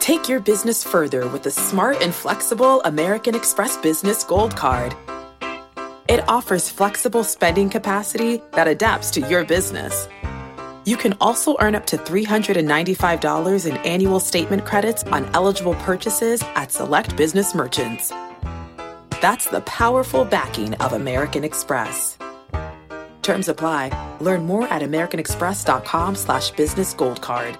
Take your business further with the smart and flexible American Express Business Gold Card. It offers flexible spending capacity that adapts to your business. You can also earn up to $395 in annual statement credits on eligible purchases at select business merchants. That's the powerful backing of American Express. Terms apply. Learn more at americanexpress.com/business gold card.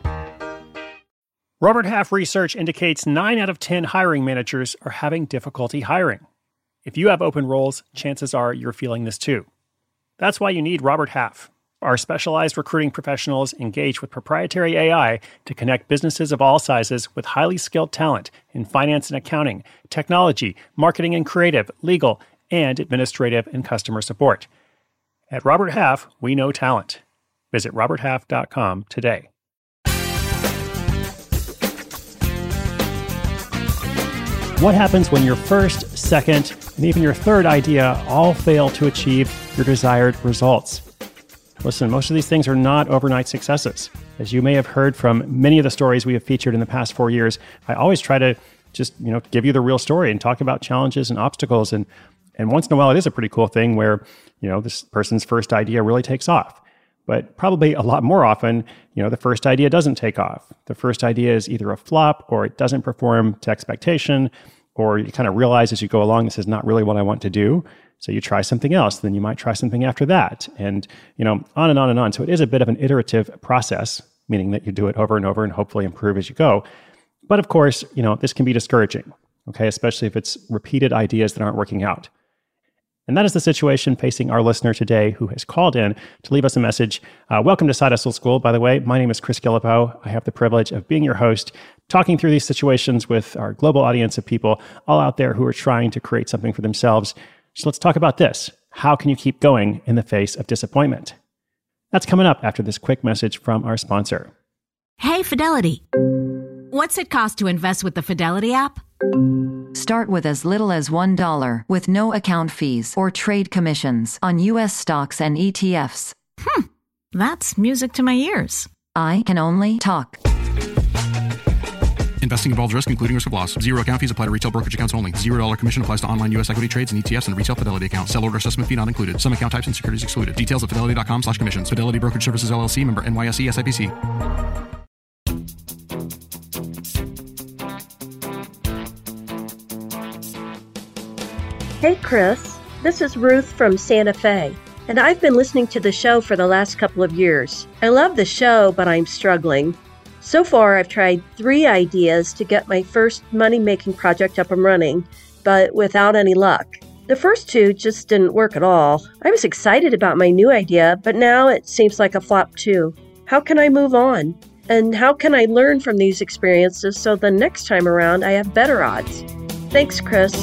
Robert Half research indicates 9 out of 10 hiring managers are having difficulty hiring. If you have open roles, chances are you're feeling this too. That's why you need Robert Half. Our specialized recruiting professionals engage with proprietary AI to connect businesses of all sizes with highly skilled talent in finance and accounting, technology, marketing and creative, legal, and administrative and customer support. At Robert Half, we know talent. Visit roberthalf.com today. What happens when your first, second, and even your third idea all fail to achieve your desired results? Listen, most of these things are not overnight successes. As you may have heard from many of the stories we have featured in the past 4 years, I always try to just, give you the real story and talk about challenges and obstacles. And once in a while, it is a pretty cool thing where, this person's first idea really takes off. But probably a lot more often, the first idea doesn't take off. The first idea is either a flop or it doesn't perform to expectation, or you kind of realize as you go along, this is not really what I want to do. So you try something else, then you might try something after that. And, on and on and on. So it is a bit of an iterative process, meaning that you do it over and over and hopefully improve as you go. But of course, this can be discouraging, okay, especially if it's repeated ideas that aren't working out. And that is the situation facing our listener today who has called in to leave us a message. Welcome to Side Hustle School, by the way. My name is Chris Guillebeau. I have the privilege of being your host, talking through these situations with our global audience of people all out there who are trying to create something for themselves. So let's talk about this. How can you keep going in the face of disappointment? That's coming up after this quick message from our sponsor. Hey, Fidelity. What's it cost to invest with the Fidelity app? Start with as little as $1 with no account fees or trade commissions on U.S. stocks and ETFs. That's music to my ears. I can only talk. Investing involves risk, including risk of loss. Zero account fees apply to retail brokerage accounts only. $0 commission applies to online U.S. equity trades and ETFs and retail Fidelity accounts. Sell order assessment fee not included. Some account types and securities excluded. Details at fidelity.com/commissions. Fidelity Brokerage Services, LLC, member NYSE SIPC. Hey, Chris. This is Ruth from Santa Fe, and I've been listening to the show for the last couple of years. I love the show, but I'm struggling. So far, I've tried 3 ideas to get my first money-making project up and running, but without any luck. The first 2 just didn't work at all. I was excited about my new idea, but now it seems like a flop too. How can I move on? And how can I learn from these experiences so the next time around I have better odds? Thanks, Chris.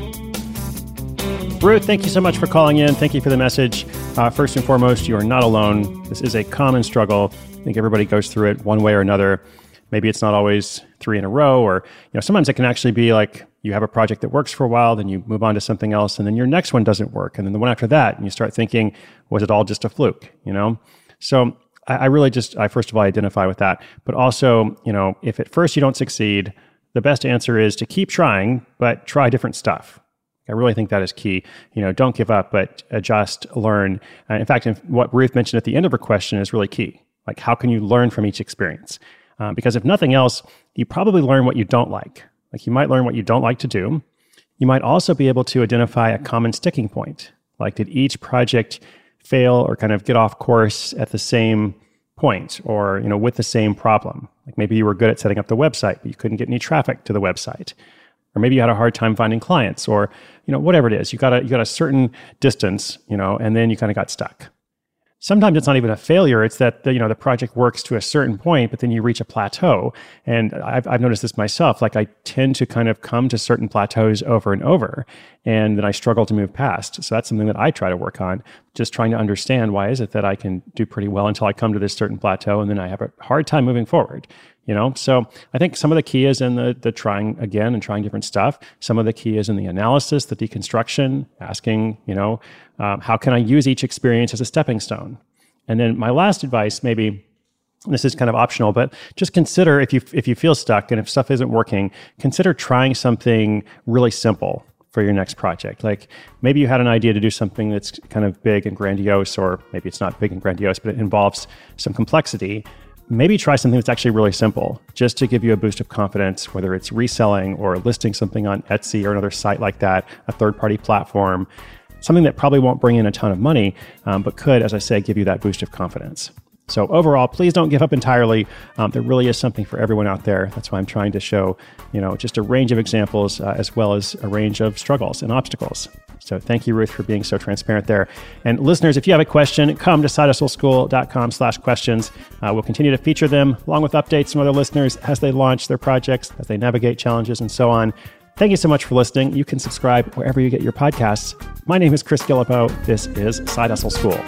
Ruth, thank you so much for calling in. Thank you for the message. First and foremost, you are not alone. This is a common struggle. I think everybody goes through it one way or another. Maybe it's not always 3 in a row, or sometimes it can actually be like you have a project that works for a while, then you move on to something else, and then your next one doesn't work, and then the one after that, and you start thinking, was it all just a fluke? So I really I first of all identify with that. But also, if at first you don't succeed, the best answer is to keep trying, but try different stuff. I really think that is key. Don't give up, but adjust, learn. In fact, what Ruth mentioned at the end of her question is really key. Like, how can you learn from each experience? Because if nothing else, you probably learn what you don't like. Like, you might learn what you don't like to do. You might also be able to identify a common sticking point. Like, did each project fail or kind of get off course at the same point, or with the same problem? Like, maybe you were good at setting up the website, but you couldn't get any traffic to the website. Or maybe you had a hard time finding clients, or whatever it is. You got a certain distance, and then you kind of got stuck. Sometimes it's not even a failure. It's that the project works to a certain point, but then you reach a plateau. And I've noticed this myself. Like, I tend to kind of come to certain plateaus over and over, and then I struggle to move past. So that's something that I try to work on, just trying to understand why is it that I can do pretty well until I come to this certain plateau, and then I have a hard time moving forward. So I think some of the key is in the trying again and trying different stuff. Some of the key is in the analysis, the deconstruction, asking, how can I use each experience as a stepping stone? And then my last advice maybe this is kind of optional, but just consider if you feel stuck and if stuff isn't working, consider trying something really simple for your next project. Like maybe you had an idea to do something that's kind of big and grandiose, or maybe it's not big and grandiose, but it involves some complexity. Maybe try something that's actually really simple, just to give you a boost of confidence, whether it's reselling or listing something on Etsy or another site like that, a third-party platform, something that probably won't bring in a ton of money, but could, as I say, give you that boost of confidence. So overall, please don't give up entirely. There really is something for everyone out there. That's why I'm trying to show, just a range of examples as well as a range of struggles and obstacles. So thank you, Ruth, for being so transparent there. And listeners, if you have a question, come to sidehustleschool.com/questions. We'll continue to feature them along with updates from other listeners as they launch their projects, as they navigate challenges and so on. Thank you so much for listening. You can subscribe wherever you get your podcasts. My name is Chris Guillebeau. This is Side Hustle School.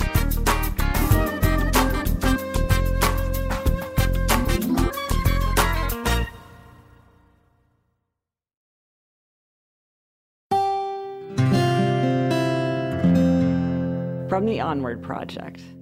From the Onward Project.